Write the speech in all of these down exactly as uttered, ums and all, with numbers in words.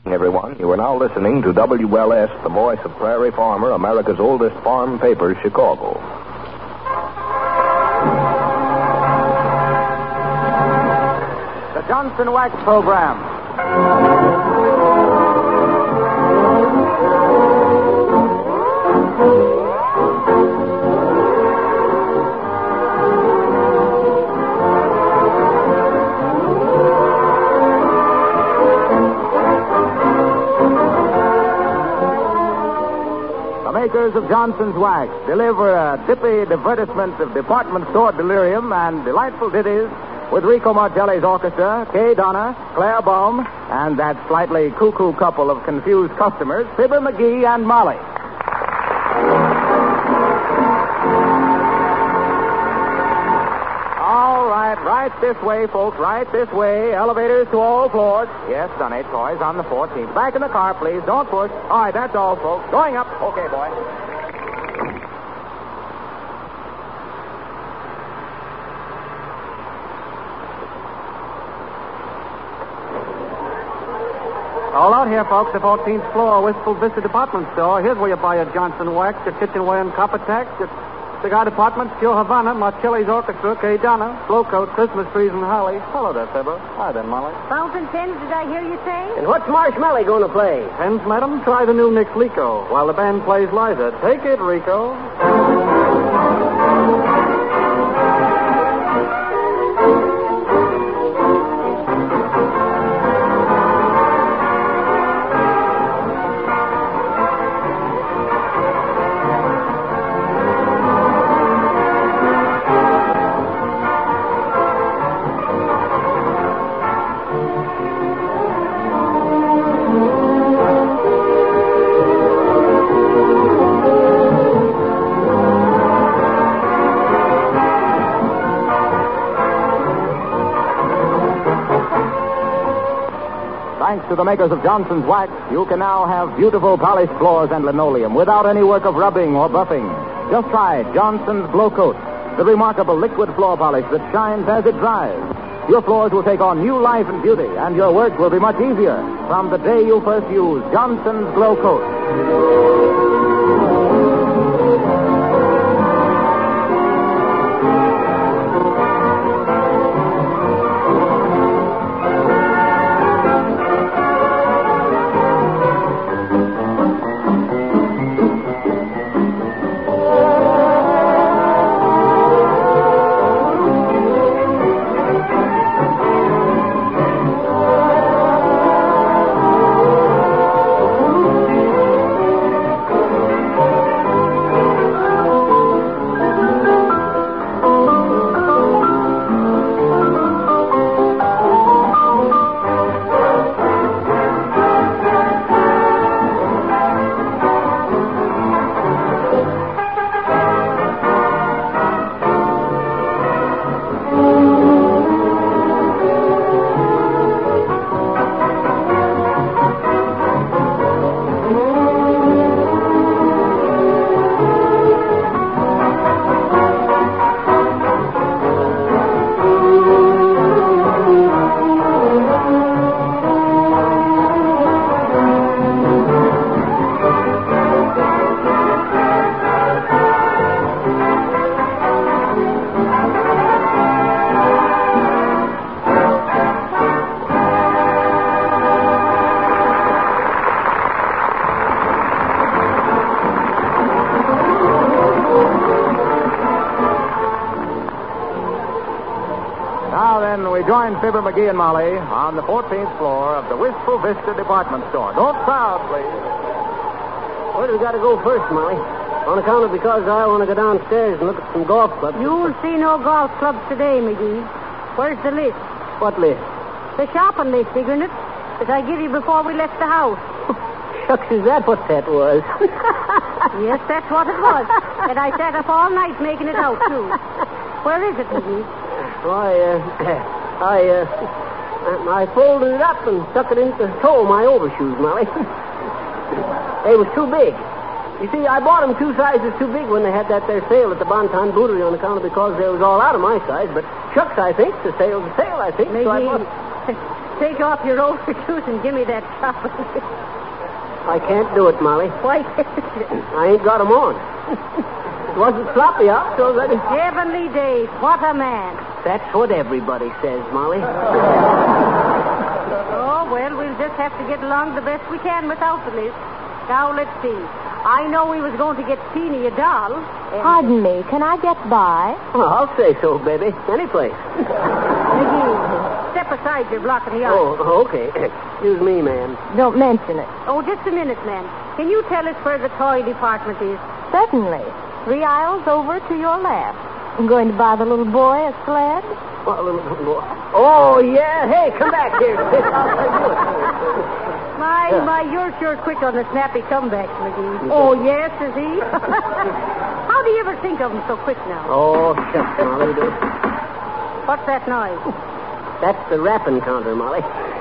Everyone, you are now listening to W L S, the voice of Prairie Farmer, America's oldest farm paper, Chicago. The Johnson Wax Program. Makers of Johnson's Wax deliver a dippy advertisement of department store delirium and delightful ditties with Rico Martelli's orchestra, Kay Donna, Claire Baum, and that slightly cuckoo couple of confused customers, Fibber McGee and Molly. All right, right this way, folks, right this way. Elevators to all floors. Yes, Sonny, toys on the fourteenth. Back in the car, please. Don't push. All right, that's all, folks. Going up. Okay, boy. All out here, folks. The fourteenth floor, Wistful Vista Department Store. Here's where you buy your Johnson Wax, your kitchenware and copper tack, your cigar department, Pure Havana, Marcelli's Orchestra, Kay Donna, Flowcoat, Christmas trees, and holly. Hello there, Fibber. Hi there, Molly. Fountain pens, did I hear you say? And what's Marshmallow going to play? Pens, madam? Try the new Nick Lico while the band plays Liza. Take it, Rico. Thanks to the makers of Johnson's Wax, you can now have beautiful polished floors and linoleum without any work of rubbing or buffing. Just try Johnson's Glow Coat, the remarkable liquid floor polish that shines as it dries. Your floors will take on new life and beauty, and your work will be much easier from the day you first use Johnson's Glow Coat. Join Fibber McGee and Molly on the fourteenth floor of the Wistful Vista Department Store. Don't crowd, please. Where do we got to go first, Molly? On account of because I want to go downstairs and look at some golf clubs. You'll see no golf clubs today, McGee. Where's the list? What list? The shopping list, isn't it? That I give you before we left the house. Shucks, is that what that was? Yes, that's what it was. And I sat up all night making it out, too. Where is it, McGee? Why, uh... I, uh, I folded it up and stuck it into the toe of my overshoes, Molly. They was too big. You see, I bought them two sizes too big when they had that there sale at the Bonton Bootery on account of because they was all out of my size. But shucks, I think. The sale's a sale, I think. Maybe. So I bought... take off your overshoes and give me that chopper. I can't do it, Molly. Why can't you? I ain't got 'em on. It wasn't sloppy out, so that is... Heavenly days, what a man. That's what everybody says, Molly. Oh, well, we'll just have to get along the best we can without the list. Now, let's see. I know we was going to get Teeny a doll. And... Pardon me, can I get by? Well, I'll say so, baby. Any place. McGee, step aside. You're blocking the aisle. Oh, okay. Excuse me, ma'am. Don't mention it. Oh, just a minute, ma'am. Can you tell us where the toy department is? Certainly. Three aisles over to your left. I'm going to buy the little boy a sled. What, little, little... Oh, yeah. Hey, come back here. My, my, you're sure quick on the snappy comebacks, McGee. Oh, yes, is he? How do you ever think of him so quick now? Oh, shucks, Molly. What's that noise? That's the rapping counter, Molly.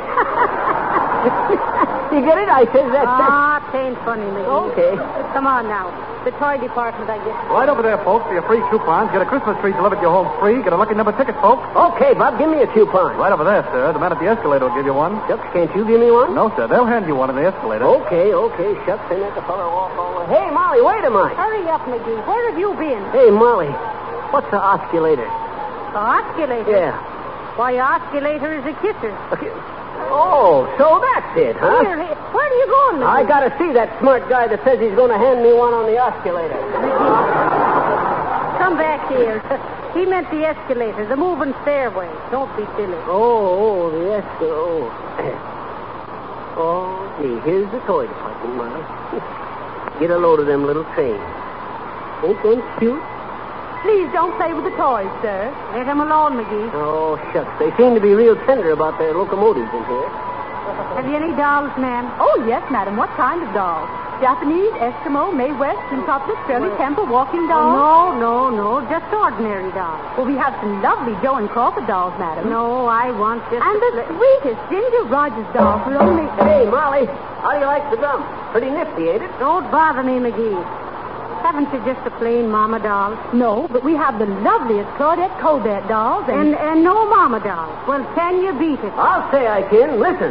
You get it? I says that. Ah, it ain't funny, McGee. Okay. Come on now. The toy department, I guess. Right over there, folks, for your free coupons. Get a Christmas tree delivered to your home free. Get a lucky number ticket, folks. Okay, Bob, give me a coupon. Right over there, sir. The man at the escalator will give you one. Shucks, can't you give me one? No, sir. They'll hand you one in the escalator. Okay, okay. Shucks, they let the fellow walk all the way. Hey, Molly, wait a minute. Hurry up, McGee. Where have you been? Hey, Molly, what's the osculator? The osculator? Yeah. Why, osculator is a kisser. Okay. Oh, so that's it, huh? Here, here. Where are you going, McGee? I gotta see that smart guy that says he's gonna hand me one on the osculator. Come back here. He meant the escalator, the moving stairway. Don't be silly. Oh, oh, the escalator. Oh. oh, gee, here's the toy department, Molly. Get a load of them little trains. Ain't them cute? Please don't play with the toys, sir. Let him alone, McGee. Oh, shucks. They seem to be real tender about their locomotives in here. Have you any dolls, ma'am? Oh, yes, madam. What kind of dolls? Japanese, Eskimo, Mae West, Quintuplet, Shirley Temple, walking dolls? Oh, no, no, no. Just ordinary dolls. Well, we have some lovely Joe and Crawford dolls, madam. No, I want just... And the pl- sweetest Ginger Rogers doll for only... Hey, Molly, how do you like the drum? Pretty nifty, ain't it? Don't bother me, McGee. Haven't you just a plain mama doll? No, but we have the loveliest Claudette Colbert dolls and... And, and no mama dolls. Well, can you beat it? I'll say I can. Listen.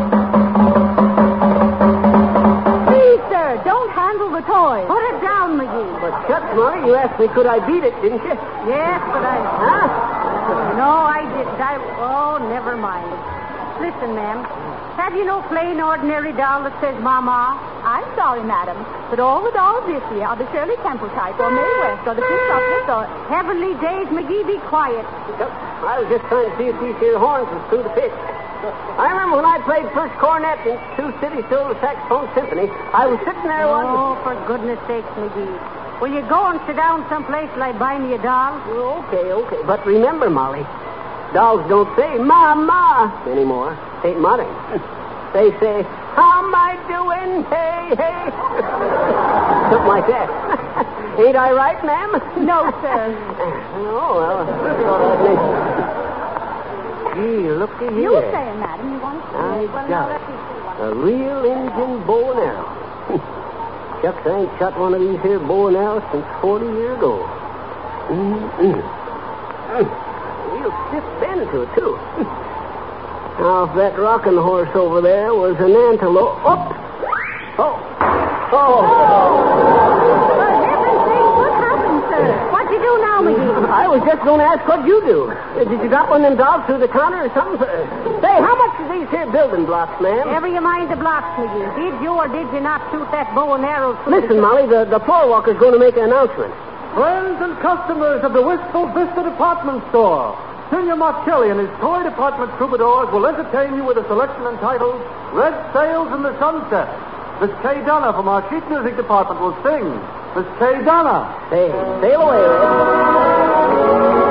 Please, sir, don't handle the toys. Put it down, McGee. But shucks, Molly, you asked me could I beat it, didn't you? Yes, but I... Huh? No, I didn't. I... Oh, never mind. Listen, ma'am. Have you no plain, ordinary doll that says Mama? I'm sorry, madam, but all the dolls this year are the Shirley Temple type or Mae West or the Quintuplet or... Heavenly days, McGee, be quiet. I was just trying to see if these here horns was through the pitch. I remember when I played first cornet in Sioux City Silver Saxophone Symphony, I was sitting there one... Oh, for goodness sakes, McGee. Will you go and sit down someplace like buy me a doll? Okay, okay. But remember, Molly, dolls don't say Mama anymore. Ain't modern. They say, how am I doing? Hey, hey. Something like that. Ain't I right, ma'am? No, sir. Oh, well, I thought I'd make... Gee, looky here. You say, madam, you want to... I Well, got now, it. let me see one. A real Indian bow and arrow. Shucks, I ain't shot one of these here bow and arrows since forty years ago. Mm-mm. Mm. Real stiff bend to it, too. Now, if that rocking horse over there was an antelope... Oh! Oh! Oh! For heaven's sake, what happened, sir? What'd you do now, McGee? I was just going to ask what you do. Uh, Did you drop one of them dogs through the counter or something? Uh, Say, how much are these here building blocks, ma'am? Never you mind the blocks, McGee. Did you or did you not shoot that bow and arrow through Listen, the... Molly, the, the floor walker's going to make an announcement. Friends and customers of the Wistful Vista Department Store, Senor Marcelli and his toy department troubadours will entertain you with a selection entitled Red Sails in the Sunset. Miss Kay Donna from our sheet music department will sing. Miss Kay Donna. Hey, sail away, Red.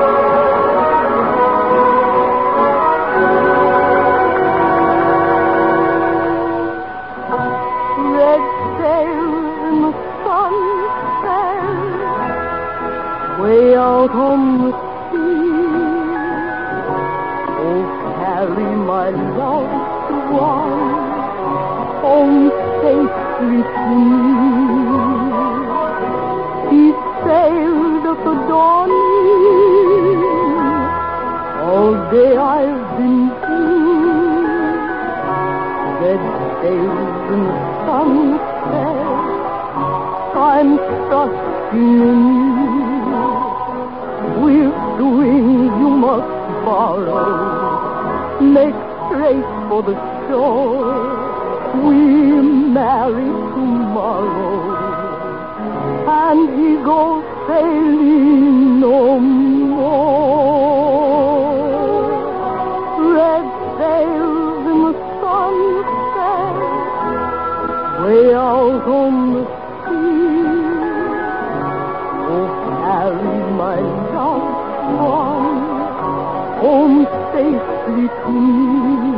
Red sails in the sunset, way out on the carry my loved one home safely to me. He sailed at the dawning. All day I've been blue. in the sunset. I'm trusting in you. With the wings you must borrow. Make straight for the shore. We marry tomorrow. And he goes sailing no more. Red sails in the sunset, way out on the sea. Oh, carry my loved one home safely to me.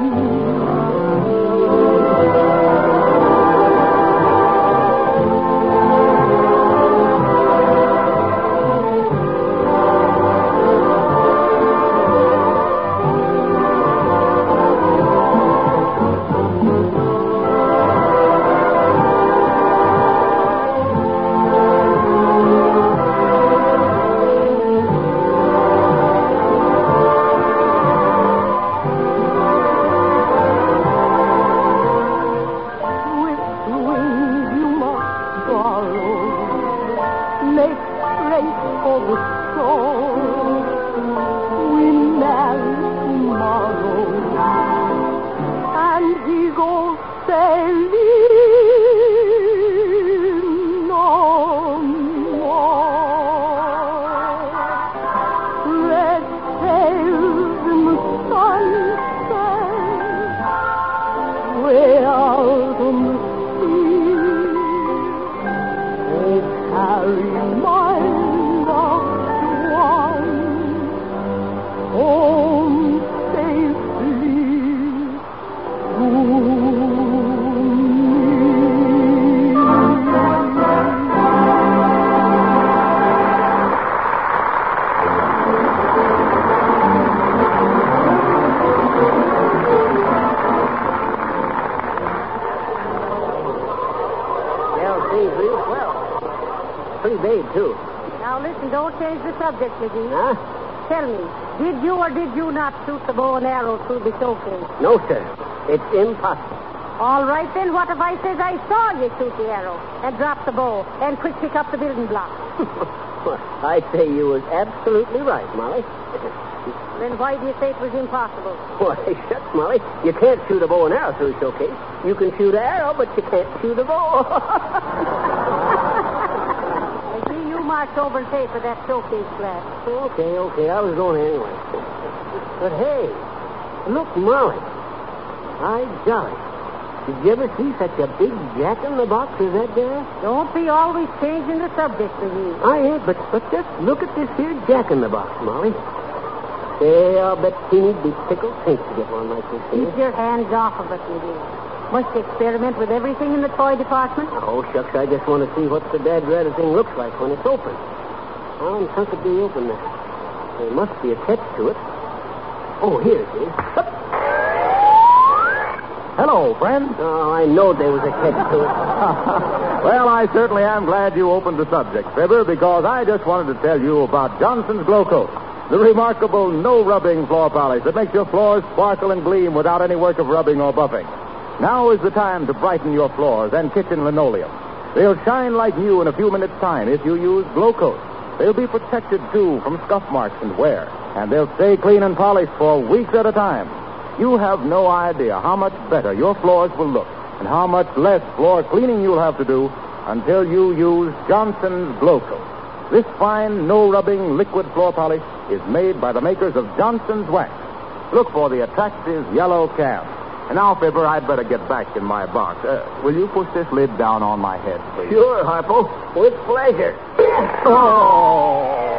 Subject, McGee. Huh? Tell me, did you or did you not shoot the bow and arrow through the showcase? No, sir. It's impossible. All right, then what if I says I saw you shoot the arrow and drop the bow and quick pick up the building block? Well, I say you was absolutely right, Molly. Then why do you say it was impossible? Why, shucks, Molly. You can't shoot a bow and arrow through a showcase. You can shoot an arrow, but you can't shoot a bow. March over and pay for that showcase glass. Okay, okay. I was going anyway. But hey, look, Molly. By golly. Did you ever see such a big jack-in-the-box as that there? Don't be always changing the subject, McGee. I ain't, but, but just look at this here jack-in-the-box, Molly. Say, I'll bet Teeny'd be tickled pink to get one like this here. Keep your hands off of it, McGee. Must you experiment with everything in the toy department? Oh, shucks, I just want to see what the dad rather thing looks like when it's open. How in chunk it do you open that? There must be a catch to it. Oh, here it is. Up. Hello, friend. Oh, I know there was a catch to it. Well, I certainly am glad you opened the subject, Fibber, because I just wanted to tell you about Johnson's Glow Coat, the remarkable no-rubbing floor polish that makes your floors sparkle and gleam without any work of rubbing or buffing. Now is the time to brighten your floors and kitchen linoleum. They'll shine like new in a few minutes' time if you use Glow Coat. They'll be protected, too, from scuff marks and wear, and they'll stay clean and polished for weeks at a time. You have no idea how much better your floors will look and how much less floor cleaning you'll have to do until you use Johnson's Glow Coat. This fine, no-rubbing liquid floor polish is made by the makers of Johnson's Wax. Look for the attractive yellow can. And now, Fibber, I'd better get back in my box. Uh, will you push this lid down on my head, please? Sure, Harpo. With pleasure. Oh!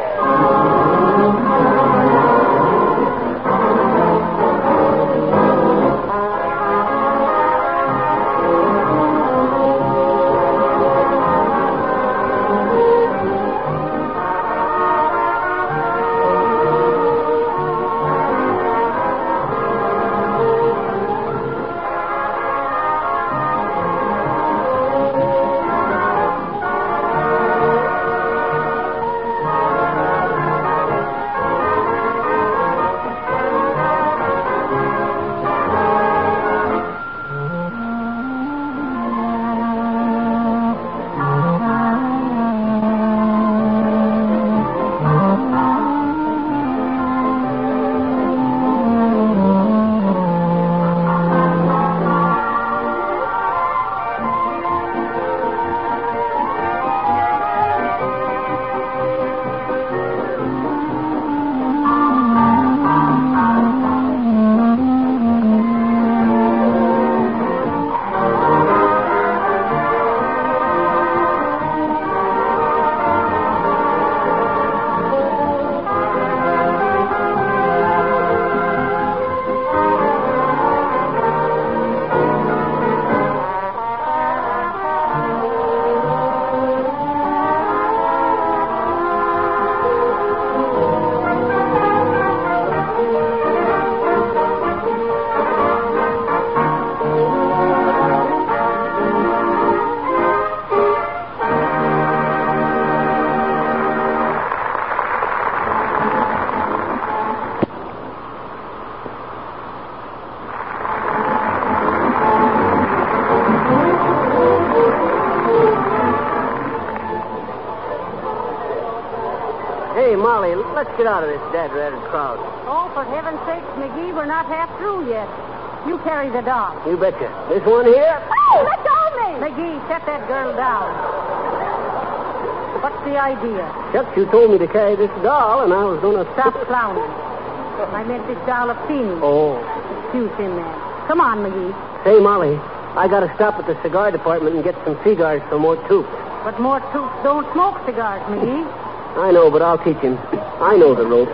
let's get out of this dead-ratted crowd. Oh, for heaven's sake, McGee, we're not half through yet. You carry the dog. You betcha. This one here? Oh, let go of me! McGee, set that girl down. What's the idea? Shucks, you told me to carry this doll, and I was going to... Stop clowning. I meant this doll of Teeny. Oh. Excuse him, man. Come on, McGee. Say, Molly, I got to stop at the cigar department and get some cigars for more Toops. But more troops don't smoke cigars, McGee. I know, but I'll teach him. I know the ropes.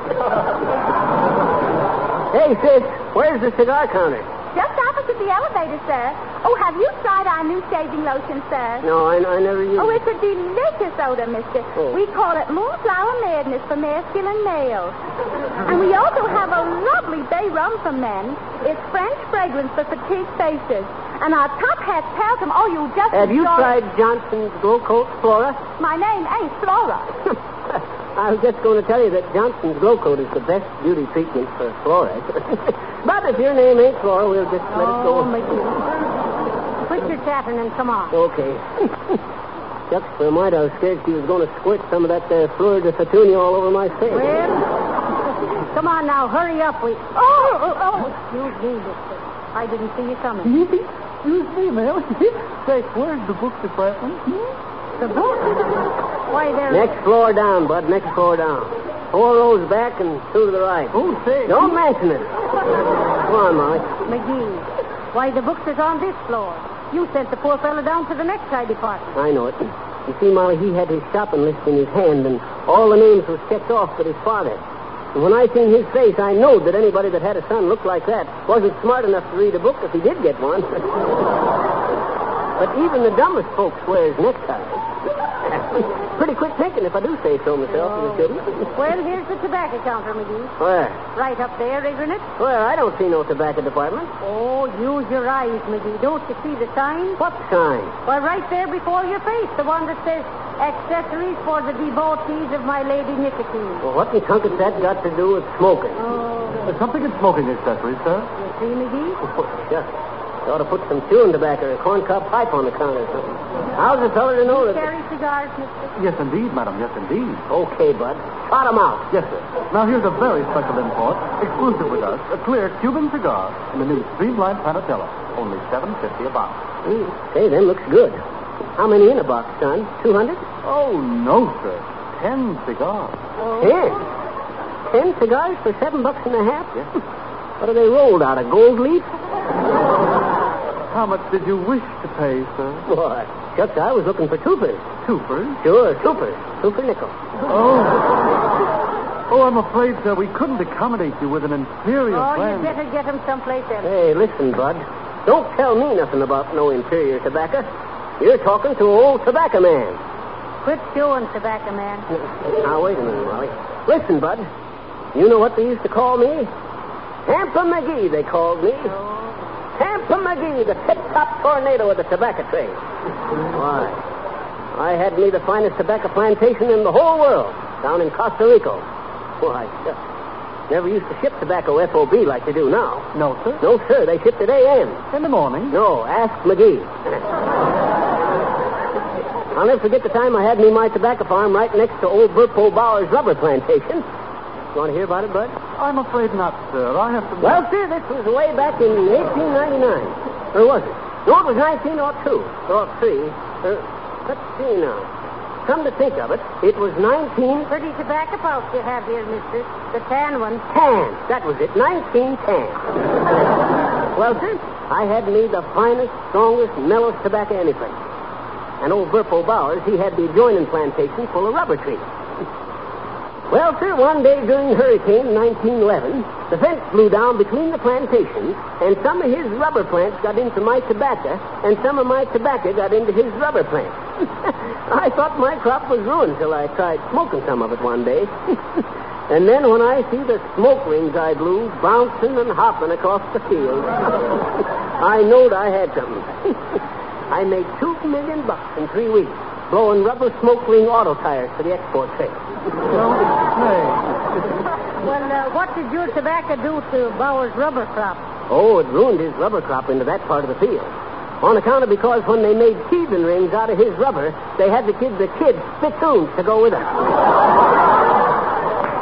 Hey, sis, where's the cigar counter? Just opposite the elevator, sir. Oh, have you tried our new shaving lotion, sir? No, I, I never used Oh, it. it's a delicious odor, mister. Oh. We call it Moonflower Madness for masculine males. And we also have a lovely bay rum for men. It's French fragrance for petite faces. And our top hat's talcum. Oh, you just Have you enjoy- tried Johnson's Glow Coat, Flora? My name ain't Flora. I was just going to tell you that Johnson's Glow Coat is the best beauty treatment for Flora. But if your name ain't Flora, we'll just let it go. Oh, McGee. Quit your chattering and come on. Okay. Shucks, for a mite, I was scared she was going to squirt some of that uh, Fleur de Fatunia all over my face. Well, come on now, hurry up. We... Oh, oh, oh. Excuse me, mister. I didn't see you coming. Excuse me, ma'am. Say, where's the book department? The book? Why, there... Next floor down, Bud. Next floor down. Four rows back and two to the right. Oh, say. Don't mention it. Come on, Molly. McGee, why, the books is on this floor. You sent the poor fellow down to the necktie department. I know it. You see, Molly, he had his shopping list in his hand, and all the names was checked off but his father. And when I seen his face, I knowed that anybody that had a son looked like that wasn't smart enough to read a book if he did get one. But even the dumbest folks wears neckties. Pretty quick thinking, if I do say so myself, in the city. Well, here's the tobacco counter, McGee. Where? Right up there, isn't it? Where? I don't see no tobacco department. Oh, use your eyes, McGee. Don't you see the sign? What sign? Why, right there before your face, the one that says accessories for the devotees of my lady Nicotine. Well, what in tunket that got to do with smoking? Oh, There's something in smoking accessories, sir. you see, McGee? Oh, shucks. You ought to put some chewing tobacco or a corncob pipe on the counter or something. How's a fellow to know You that... carry cigars, mister? Yes, indeed, madam. Yes, indeed. Okay, Bud. Trot 'em out. Yes, sir. Now, here's a very special import, exclusive with us, a clear Cuban cigar in the new Streamlined Panatella. Only seven fifty a box. Mm, say, them looks good. How many in a box, son? two hundred? Oh, no, sir. Ten cigars. Ten. Ten cigars for seven bucks and a half? Yes. What are they rolled out, a gold leaf? How much did you wish to pay, sir? Why, shucks, I was looking for twoopers. Twoopers? Sure, twoopers. Two for nickel. Oh. Oh, I'm afraid, sir, we couldn't accommodate you with an inferior Oh, brand. you better get him someplace else. Hey, listen, Bud. Don't tell me nothing about no inferior tobacco. You're talking to old tobacco man. Quit chewing, tobacco man. Now, wait a minute, Molly. Listen, Bud. You know what they used to call me? Tampa McGee, they called me. Tampa McGee, the tip-top tornado of the tobacco trade. Why? I had me the finest tobacco plantation in the whole world, down in Costa Rica. Why, shucks. Never used to ship tobacco F O B like they do now. No, sir? No, sir, they shipped it A M. In the morning? No, ask McGee. I'll never forget the time I had me my tobacco farm right next to old Burpo Bauer's rubber plantation. You want to hear about it, Bud? I'm afraid not, sir. I have to... Well, sir, this was way back in eighteen ninety-nine. Or was it? No, it was nineteen oh two. Oh three. Uh, let's see now. Come to think of it, it was nineteen... Pretty tobacco pouch you have here, mister. The tan one. Tan. That was it. nineteen ten. Well, sir, I had me the finest, strongest, mellowest tobacco anyplace. And old Burpo Bowers, he had the adjoining plantation full of rubber trees. Well, sir, one day during Hurricane nineteen eleven, the fence blew down between the plantations, and some of his rubber plants got into my tobacco, and some of my tobacco got into his rubber plants. I thought my crop was ruined till I tried smoking some of it one day. And then when I see the smoke rings I blew bouncing and hopping across the field, I knowed I had something. I made two million bucks in three weeks, blowing rubber smoke ring auto tires for the export trade. Well, uh, what did your tobacco do to Bauer's rubber crop? Oh, it ruined his rubber crop into that part of the field. On account of because when they made teething rings out of his rubber, they had to give the kids spittoons to go with them.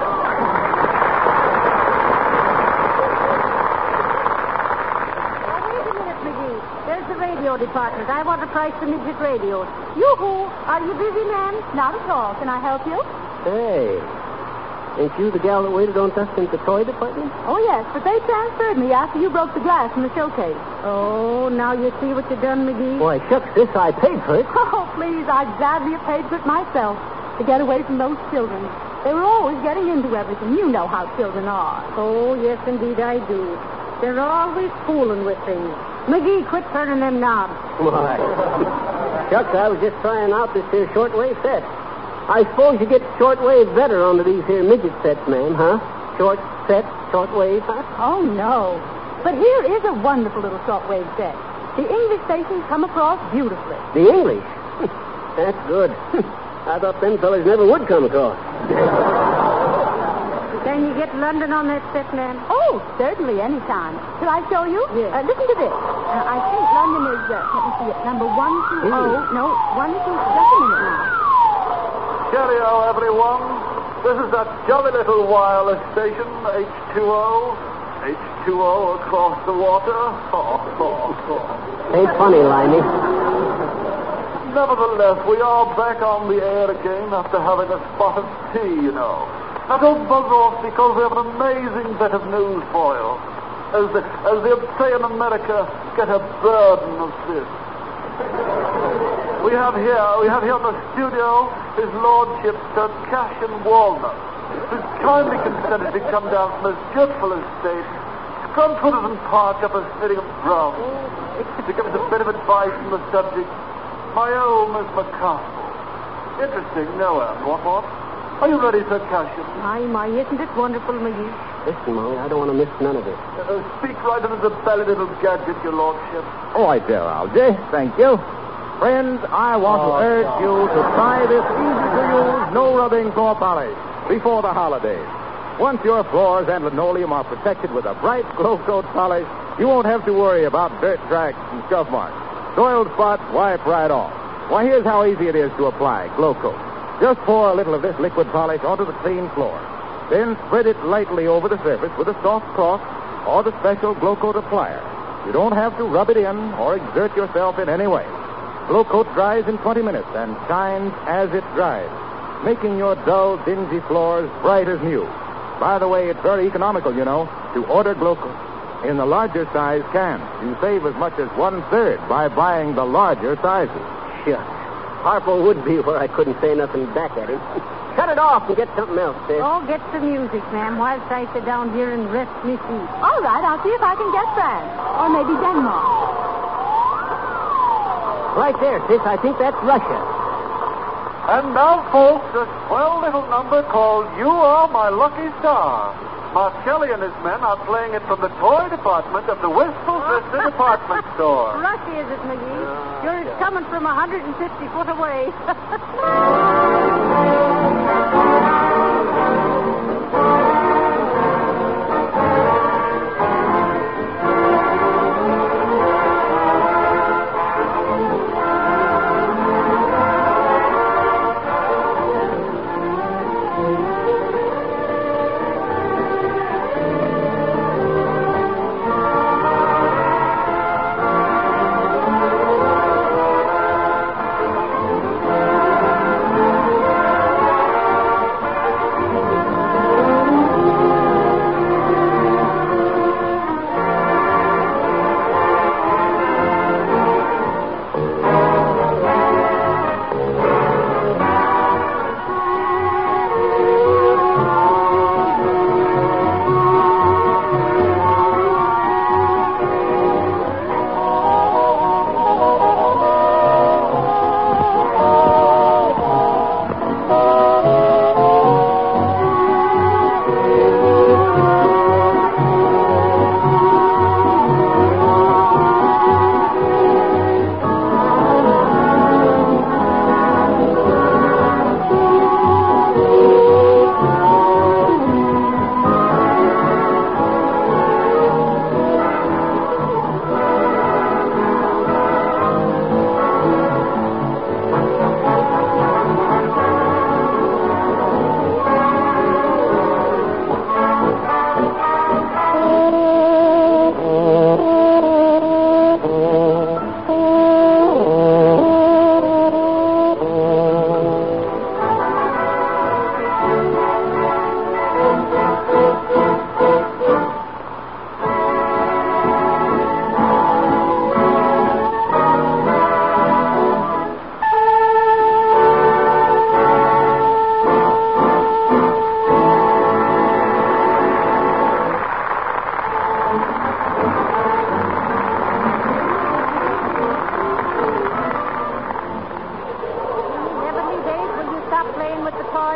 department. I want to price the midget radios. Yoo-hoo. Are you busy, ma'am? Not at all. Can I help you? Hey. Ain't you the gal that waited on us in the toy department? Oh, yes, but they transferred me after you broke the glass in the showcase. Oh, now you see what you done, McGee? Boy, shucks, this I paid for it. Oh, please, I'd gladly have paid for it myself to get away from those children. They were always getting into everything. You know how children are. Oh, yes, indeed, I do. They're always fooling with things. McGee, quit turning them knobs. Why? Shucks, I was just trying out this here shortwave set. I suppose you get shortwave better onto these here midget sets, ma'am, huh? Short set, shortwave, huh? Oh, no. But here is a wonderful little shortwave set. The English stations come across beautifully. The English? That's good. I thought them fellas never would come across. Can you get London on that set, ma'am? Oh, certainly, anytime. Shall I show you? Yes. Uh, listen to this. Uh, I think London is, uh, let me see it, number one two oh. No, one two, just a minute now. Cheerio, everyone. This is that jolly little wireless station, H two O. H two O across the water. Oh, oh, oh. Ain't funny, Limey. Nevertheless, we are back on the air again after having a spot of tea, you know. Now, don't buzz off because we have an amazing bit of news for you. As the, as they say in America, get a burden of this. We have here, we have here in the studio His Lordship Sir Cassian Walnut, who's kindly consented to come down from his dreadful estate, Scrumforders and Park up a Sittingham Brown, to give us a bit of advice on the subject. My old Miss McCarthy. Interesting, no, Anne. What, what? Are you ready, Sir Cassian? My, my, isn't it wonderful, McGee? Listen, Molly, I don't want to miss none of it. Uh, speak right into the belly, little gadget, your lordship. All right there, Algy. Thank you. Friends, I want Oh, to urge God. you to try this easy-to-use, no-rubbing floor polish before the holidays. Once your floors and linoleum are protected with a bright glow coat polish, you won't have to worry about dirt tracks and scuff marks. Soiled spots wipe right off. Why, here's how easy it is to apply glow coat. Just pour a little of this liquid polish onto the clean floor. Then spread it lightly over the surface with a soft cloth or the special glow coat applier. You don't have to rub it in or exert yourself in any way. Glow coat dries in twenty minutes and shines as it dries, making your dull, dingy floors bright as new. By the way, it's very economical, you know, to order glow coat in the larger size can. You save as much as one-third by buying the larger sizes. Shucks. Harpo would be where I couldn't say nothing back at him. Cut it off and get something else, sis. Oh, get the music, ma'am, whilst I sit down here and rest me feet. All right, I'll see if I can get France. Or maybe Denmark. Right there, sis. I think that's Russia. And now, folks, a swell little number called You Are My Lucky Star. Marcelli and his men are playing it from the toy department of the Wistful Vista department store. Russia, is it, McGee? Sure, it's coming from one hundred fifty foot away.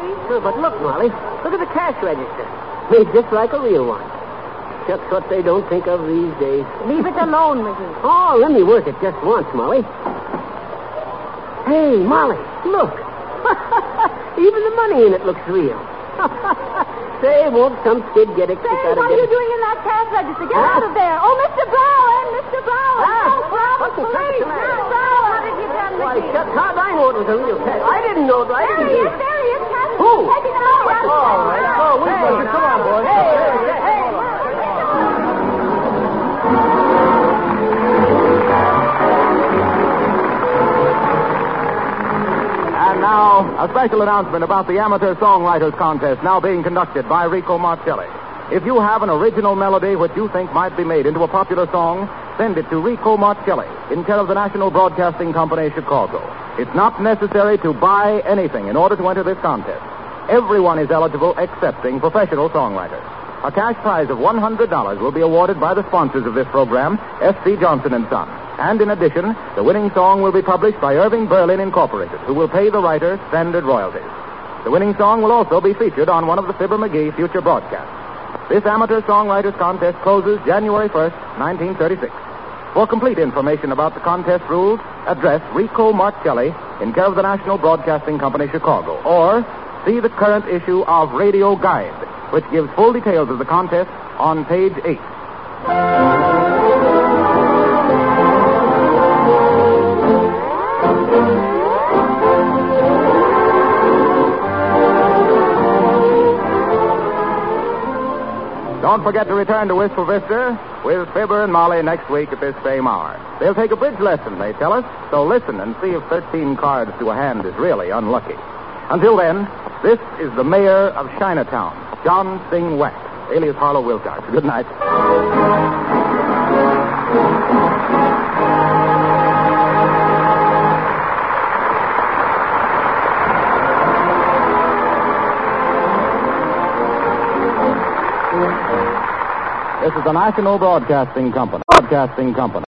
please? Sure, but look, Molly. Look at the cash register. Made just like a real one. Shucks, what they don't think of these days. Leave it alone, Missus Oh, let me work it just once, Molly. Hey, Molly, look. Even the money in it looks real. Say, won't some kid get a kick Say, out of what are it? you doing in that cash register? Get Huh? out of there. Oh, Mister Brown, Mister Brown. Ah, Oh, Brown, what's the police. matter? Mister Brown. What have you done, Why, McGee? shucks, how'd I know it was a real cash? I didn't know it. I There didn't he do is, it. there he is. Cash. Who? Taking him out. All right. Oh, we Hey, can. come on, boys. Hey, hey, hey. And now, a special announcement about the Amateur Songwriters Contest now being conducted by Rico Marcelli. If you have an original melody which you think might be made into a popular song, send it to Rico Marcelli in care of the National Broadcasting Company, Chicago. It's not necessary to buy anything in order to enter this contest. Everyone is eligible excepting professional songwriters. A cash prize of one hundred dollars will be awarded by the sponsors of this program, F C Johnson and Son. And in addition, the winning song will be published by Irving Berlin Incorporated, who will pay the writer standard royalties. The winning song will also be featured on one of the Fibber McGee future broadcasts. This Amateur Songwriters Contest closes January first, nineteen thirty-six. For complete information about the contest rules, address Rico Marcelli in care of the National Broadcasting Company, Chicago. Or see the current issue of Radio Guide, which gives full details of the contest on page eight. Don't forget to return to Wistful Vista with Fibber and Molly next week at this same hour. They'll take a bridge lesson, they tell us, so listen and see if thirteen cards to a hand is really unlucky. Until then, this is the mayor of Chinatown, John Sing Wax, alias Harlow Wilcox. Good night. This is the National Broadcasting Company. Broadcasting Company.